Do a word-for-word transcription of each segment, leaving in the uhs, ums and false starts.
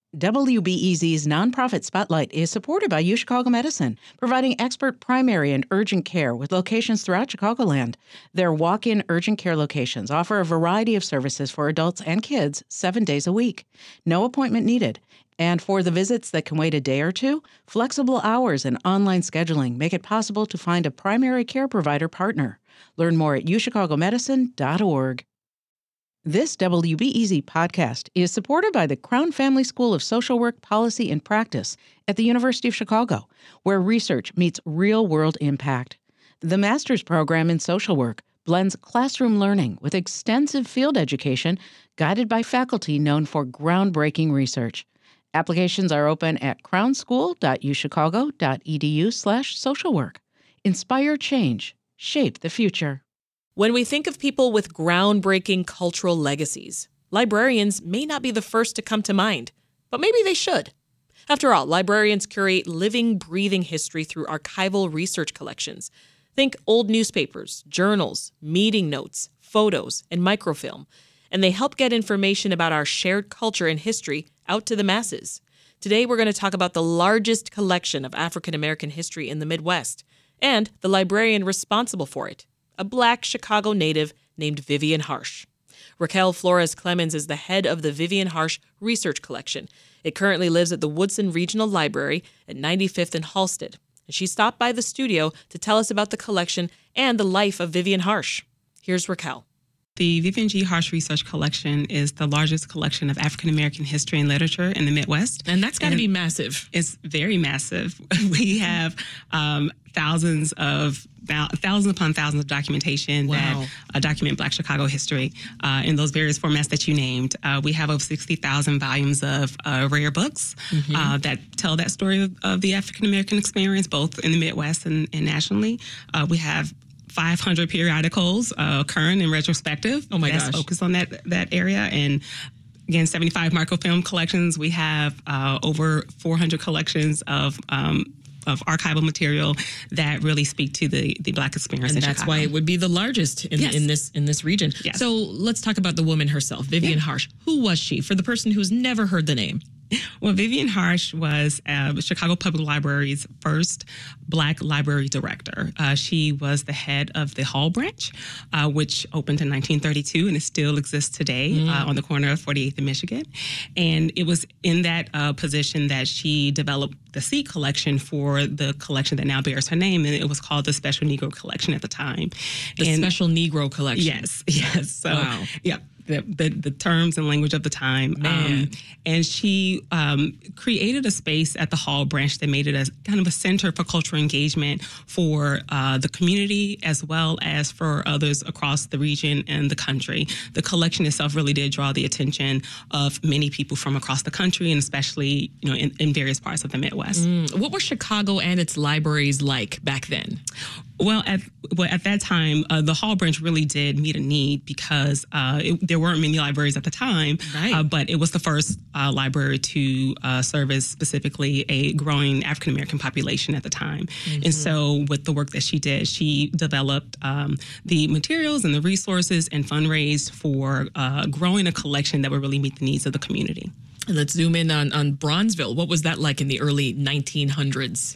W B E Z's nonprofit Spotlight is supported by UChicago Medicine, providing expert primary and urgent care with locations throughout Chicagoland. Their walk-in urgent care locations offer a variety of services for adults and kids seven days a week. No appointment needed. And for the visits that can wait a day or two, flexible hours and online scheduling make it possible to find a primary care provider partner. Learn more at u chicago medicine dot org. This W B E Z podcast is supported by the Crown Family School of Social Work, Policy, and Practice at the University of Chicago, where research meets real-world impact. The master's program in social work blends classroom learning with extensive field education guided by faculty known for groundbreaking research. Applications are open at crownschool dot u chicago dot e d u slash social work. Inspire change. Shape the future. When we think of people with groundbreaking cultural legacies, librarians may not be the first to come to mind, but maybe they should. After all, librarians curate living, breathing history through archival research collections. Think old newspapers, journals, meeting notes, photos, and microfilm, and they help get information about our shared culture and history out to the masses. Today, we're going to talk about the largest collection of African American history in the Midwest, and the librarian responsible for it, a Black Chicago native named Vivian Harsh. Raquel Flores Clemens is the head of the Vivian Harsh Research Collection. It currently lives at the Woodson Regional Library at ninety-fifth and Halsted. And she stopped by the studio to tell us about the collection and the life of Vivian Harsh. Here's Raquel. The Vivian G. Harsh Research Collection is the largest collection of African American history and literature in the Midwest. And that's got to be massive. It's very massive. We have um, thousands of thousands upon thousands of documentation wow. that uh, document Black Chicago history uh, in those various formats that you named. Uh, we have over sixty thousand volumes of uh, rare books mm-hmm. uh, that tell that story of, of the African American experience, both in the Midwest and, and nationally. Uh, we have five hundred periodicals, uh, current and retrospective. Oh my that's gosh. Focused on that that area. And again, seventy-five microfilm collections. We have uh, over four hundred collections of um, of archival material that really speak to the, the Black experience and in that's Chicago. why it would be the largest in, yes. in this in this region. Yes. So let's talk about the woman herself, Vivian yeah. Harsh. Who was she, for the person who's never heard the name? Well, Vivian Harsh was uh, Chicago Public Library's first Black library director. Uh, she was the head of the Hall Branch, uh, which opened in nineteen thirty-two and it still exists today mm. uh, on the corner of forty-eighth and Michigan. And it was in that uh, position that she developed the seed collection for the collection that now bears her name, and it was called the Special Negro Collection at the time. The and, Special Negro Collection. Yes, yes. So, wow. yeah. The, the, the terms and language of the time. Um, and she um, created a space at the Hall Branch that made it a kind of a center for cultural engagement for uh, the community as well as for others across the region and the country. The collection itself really did draw the attention of many people from across the country and especially, you know, in, in various parts of the Midwest. Mm. What were Chicago and its libraries like back then? Well, at well, at that time, uh, the Hall Branch really did meet a need because uh, it, there weren't many libraries at the time, right. uh, but it was the first uh, library to uh, service specifically a growing African American population at the time. Mm-hmm. And so with the work that she did, she developed um, the materials and the resources and fundraised for uh, growing a collection that would really meet the needs of the community. And let's zoom in on, on Bronzeville. What was that like in the early nineteen hundreds?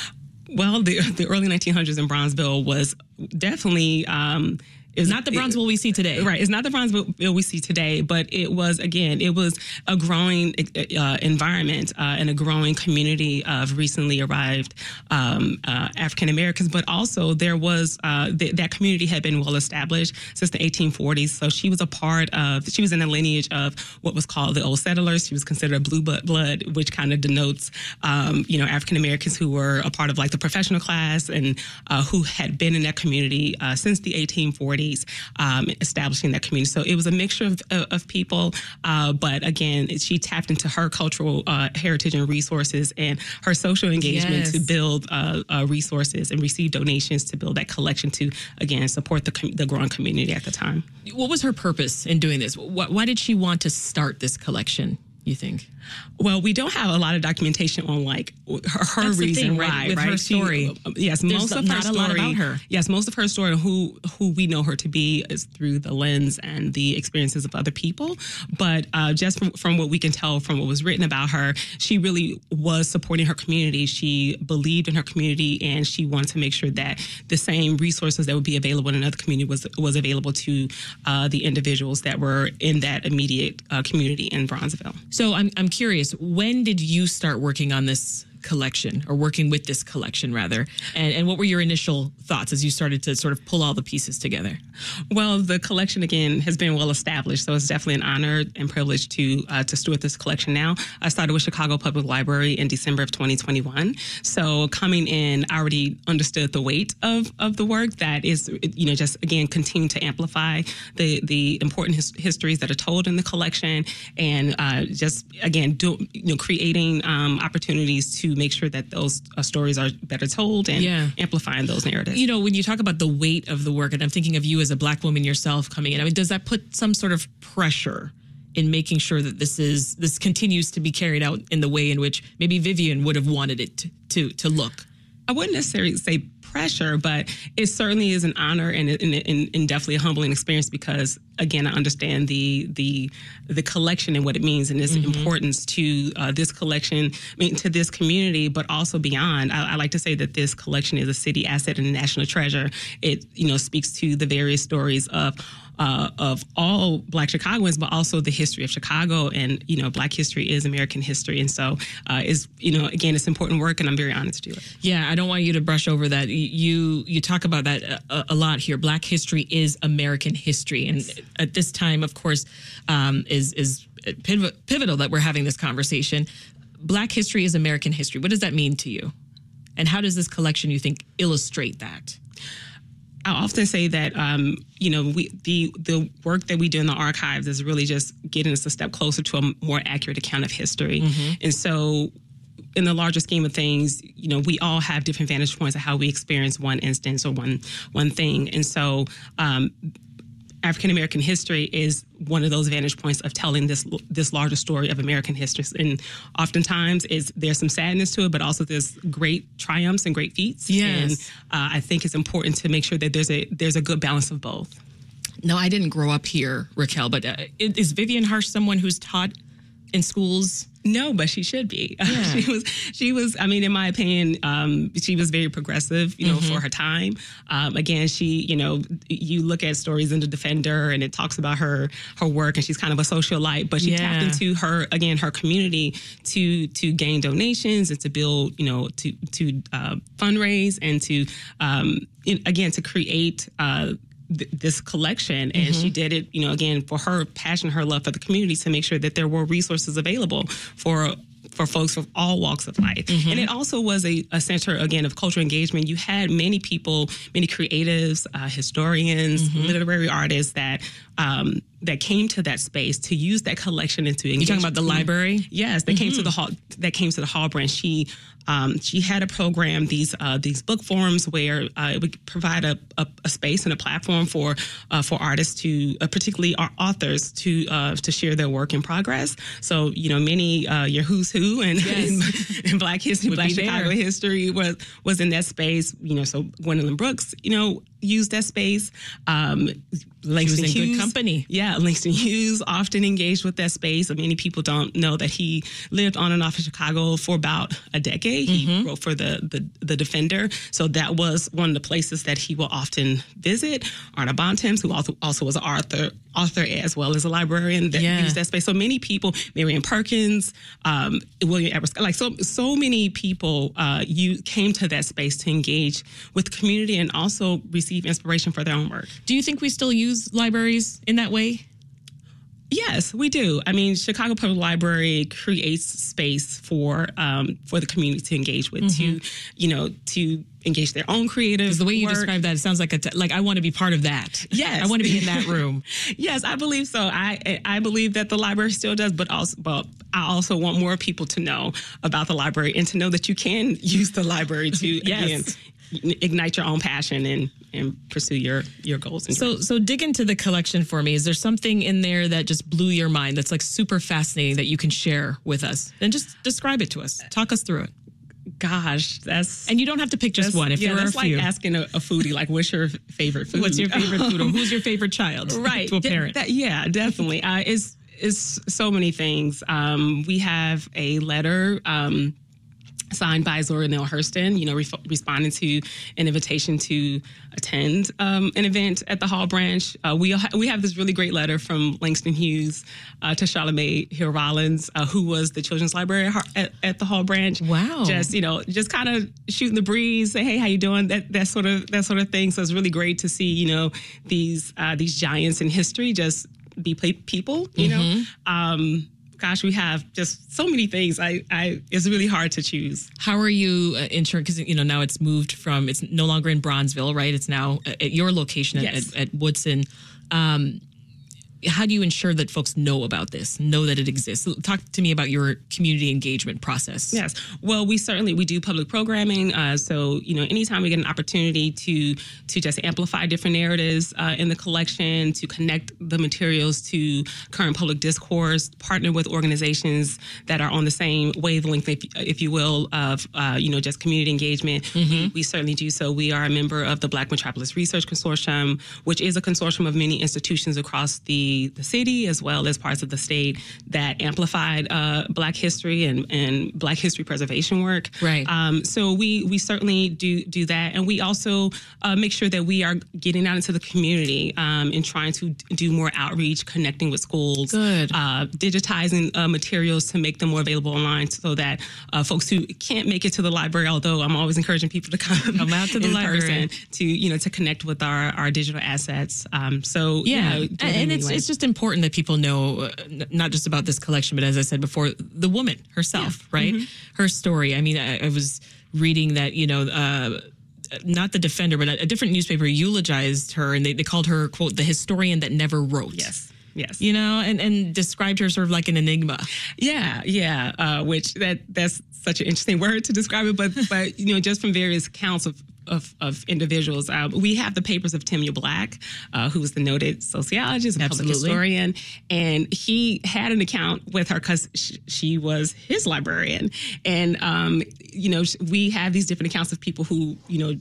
Well, the the early nineteen hundreds in Bronzeville was definitely um, It's not the Bronzeville we see today. Right. It's not the Bronzeville we see today, but it was, again, it was a growing uh, environment uh, and a growing community of recently arrived um, uh, African Americans, but also there was, uh, th- that community had been well established since the eighteen forties. So she was a part of, she was in the lineage of what was called the old settlers. She was considered a blue blood, which kind of denotes, um, you know, African Americans who were a part of like the professional class and uh, who had been in that community uh, since the eighteen forties, um, establishing that community. So it was a mixture of, of people, uh, but again, she tapped into her cultural uh, heritage and resources and her social engagement yes. to build uh, uh, resources and receive donations to build that collection to, again, support the, com- the growing community at the time. What was her purpose in doing this? Why, why did she want to start this collection? you think? Well, we don't have a lot of documentation on like her, her That's the reason thing, right? why, With right? her She- story. yes, There's most of her not a story. lot about her. Yes, most of her story, who who we know her to be, is through the lens and the experiences of other people. But uh, just from, from what we can tell from what was written about her, she really was supporting her community. She believed in her community, and she wanted to make sure that the same resources that would be available in another community was was available to uh, the individuals that were in that immediate uh, community in Bronzeville. So I'm I'm curious, when did you start working on this collection, or working with this collection rather, and and what were your initial thoughts as you started to sort of pull all the pieces together? Well, the collection again has been well established, so it's definitely an honor and privilege to uh, to steward this collection now. I started with Chicago Public Library in December of twenty twenty-one. So coming in, I already understood the weight of of the work that is, you know, just again continue to amplify the the important his, histories that are told in the collection, and uh, just again do you know creating um, opportunities to make sure that those uh, stories are better told and Yeah. amplifying those narratives. You know, when you talk about the weight of the work, and I'm thinking of you as a Black woman yourself coming in, I mean, does that put some sort of pressure in making sure that this is this continues to be carried out in the way in which maybe Vivian would have wanted it to to, to look? I wouldn't necessarily say pressure, but it certainly is an honor and, and, and, and definitely a humbling experience because, again, I understand the the the collection and what it means and its mm-hmm. importance to uh, this collection, I mean, to this community, but also beyond. I, I like to say that this collection is a city asset and a national treasure. It, you know, speaks to the various stories of Uh, of all Black Chicagoans, but also the history of Chicago. And, you know, Black history is American history. And so uh, is, you know, again, it's important work, and I'm very honored to do it. Yeah, I don't want you to brush over that. You you talk about that a, a lot here. Black history is American history. And yes. At this time, of course, um, is, is pivotal that we're having this conversation. Black history is American history. What does that mean to you? And how does this collection, you think, illustrate that? I often say that, um, you know, we the the work that we do in the archives is really just getting us a step closer to a more accurate account of history. Mm-hmm. And so in the larger scheme of things, you know, we all have different vantage points of how we experience one instance or one one thing. And so um, African-American history is one of those vantage points of telling this this larger story of American history. And oftentimes is there's some sadness to it, but also there's great triumphs and great feats. Yes. And uh, I think it's important to make sure that there's a there's a good balance of both. No, I didn't grow up here, Raquel, but uh, is Vivian Harsh someone who's taught in schools? No, but she should be. Yeah. she was, she was, I mean, in my opinion, um, she was very progressive, you know, mm-hmm. for her time. Um, again, she, you know, you look at stories in The Defender and it talks about her, her work, and she's kind of a socialite, but she yeah. tapped into her, again, her community to, to gain donations and to build, you know, to, to uh, fundraise and to, um, in, again, to create, uh, this collection. And mm-hmm. she did it, you know, again, for her passion, her love for the community, to make sure that there were resources available for for folks of all walks of life. Mm-hmm. And it also was a, a center, again, of cultural engagement. You had many people, many creatives, uh, historians, mm-hmm. literary artists that um, that came to that space to use that collection and to engage. You're talking about the library? Yes, that mm-hmm. came to the hall. That came to the Hall branch. She um, she had a program, these uh, these book forums, where uh, it would provide a, a, a space and a platform for uh, for artists to, uh, particularly our authors, to uh, to share their work in progress. So you know, many uh, your who's who and yes. in, in Black history, would Black Chicago there. history was was in that space. You know, so Gwendolyn Brooks, you know, used that space. Um, Langston Hughes, Hughes, good company. Yeah, Langston Hughes often engaged with that space. Many people don't know that he lived on and off of Chicago for about a decade. Mm-hmm. He wrote for the, the the Defender, so that was one of the places that he will often visit. Arna Bontemps, who also also was an author, author as well as a librarian, that yeah. used that space. So many people, Marian Perkins, um, William Edwards, like so so many people, uh, you came to that space to engage with the community and also receive inspiration for their own work. Do you think we still use libraries in that way? Yes, we do. I mean, Chicago Public Library creates space for um, for the community to engage with, mm-hmm. to, you know, to engage their own creative Because the way you work. describe that, it sounds like a t- like I want to be part of that. Yes, I want to be in that room. Yes, I believe so. I I believe that the library still does, but also, but I also want more people to know about the library and to know that you can use the library to yes. again ignite your own passion and and pursue your your goals. And so, dreams. so dig into the collection for me. Is there something in there that just blew your mind that's like super fascinating that you can share with us? And just describe it to us. Talk us through it. Gosh, that's... And you don't have to pick just one. If yeah, there are that's a few. like asking a, a foodie, like, what's your favorite food? What's your favorite food? Or who's your favorite child? Right. To a parent. That, yeah, definitely. Uh, it's, it's so many things. Um, we have a letter... Um, signed by Zora Neale Hurston, you know, re- responding to an invitation to attend um, an event at the Hall Branch. Uh, we ha- we have this really great letter from Langston Hughes uh, to Charlamagne Hill Rollins, uh, who was the children's librarian at, at the Hall Branch. Wow! Just you know, just kind of shooting the breeze, say, hey, how you doing? That that sort of that sort of thing. So it's really great to see, you know, these uh, these giants in history just be people. You mm-hmm. know. Um, Gosh, we have just so many things. I, I, it's really hard to choose. How are you uh, ensuring? Because you know now it's moved from. It's no longer in Bronzeville, right? It's now at your location at, yes. at, at Woodson. Um, how do you ensure that folks know about this, know that it exists? Talk to me about your community engagement process. Yes. Well, we certainly, we do public programming. Uh, so, you know, anytime we get an opportunity to to just amplify different narratives uh, in the collection, to connect the materials to current public discourse, partner with organizations that are on the same wavelength, if, if you will, of, uh, you know, just community engagement, mm-hmm. we, we certainly do so. We are a member of the Black Metropolis Research Consortium, which is a consortium of many institutions across the the city as well as parts of the state that amplified uh, Black history and, and Black history preservation work. Right. Um, so we we certainly do do that, and we also uh, make sure that we are getting out into the community um, and trying to do more outreach, connecting with schools, Good. Uh, digitizing uh, materials to make them more available online, so that uh, folks who can't make it to the library, although I'm always encouraging people to come, come out to the in library person to you know to connect with our our digital assets. Um, so yeah, you know, and, and it's it's just important that people know uh, n- not just about this collection, but as I said before, the woman herself, yeah. right? Mm-hmm. Her story. I mean, I, I was reading that, you know, uh, not the Defender, but a, a different newspaper eulogized her, and they, they called her, quote, the historian that never wrote. Yes. Yes. You know, and, and described her sort of like an enigma. Yeah, yeah. Uh, which that that's such an interesting word to describe it, but but you know, just from various accounts of of, of individuals, uh, we have the papers of Timya Black, uh, who was the noted sociologist and public historian, and he had an account with her because sh- she was his librarian, and um, you know, we have these different accounts of people who you know.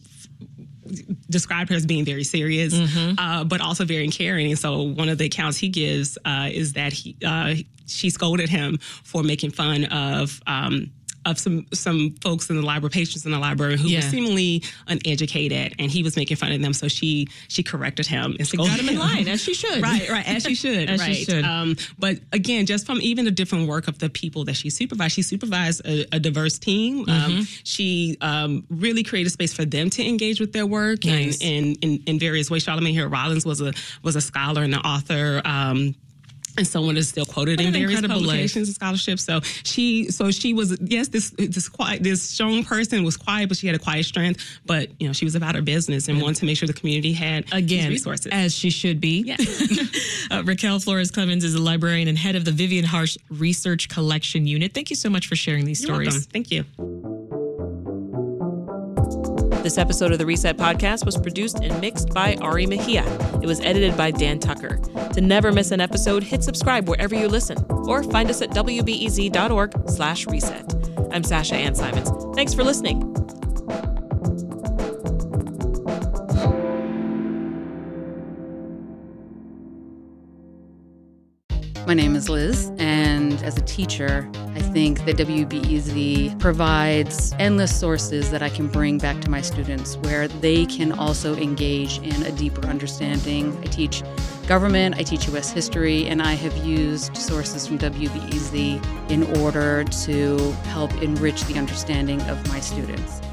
described her as being very serious, mm-hmm. uh, but also very caring. And so one of the accounts he gives uh, is that he uh, she scolded him for making fun of um, of some some folks in the library, patrons in the library who yeah. were seemingly uneducated, and he was making fun of them. So she she corrected him and got him in line, as she should. Right, right, as she should. as right. she should. Um, but again, just from even the different work of the people that she supervised, she supervised a, a diverse team. Mm-hmm. Um, she um, really created space for them to engage with their work nice. in, in, in in various ways. Charlamagne Hill Rollins was a was a scholar and an author. Um, And someone is still quoted what in various publications life. and scholarships. So she, so she was, yes, this this quiet, this strong person was quiet, but she had a quiet strength. But you know, she was about her business and wanted to make sure the community had again these resources, as she should be. Yes. uh, Raquel Flores Clemens is a librarian and head of the Vivian Harsh Research Collection Unit. Thank you so much for sharing these You're stories. Welcome. Thank you. This episode of the Reset Podcast was produced and mixed by Ari Mejia. It was edited by Dan Tucker. To never miss an episode, hit subscribe wherever you listen, or find us at w b e z dot org slash reset. I'm Sasha Ann Simons. Thanks for listening. My name is Liz, and as a teacher, I think that W B E Z provides endless sources that I can bring back to my students where they can also engage in a deeper understanding. I teach government, I teach U S history, and I have used sources from W B E Z in order to help enrich the understanding of my students.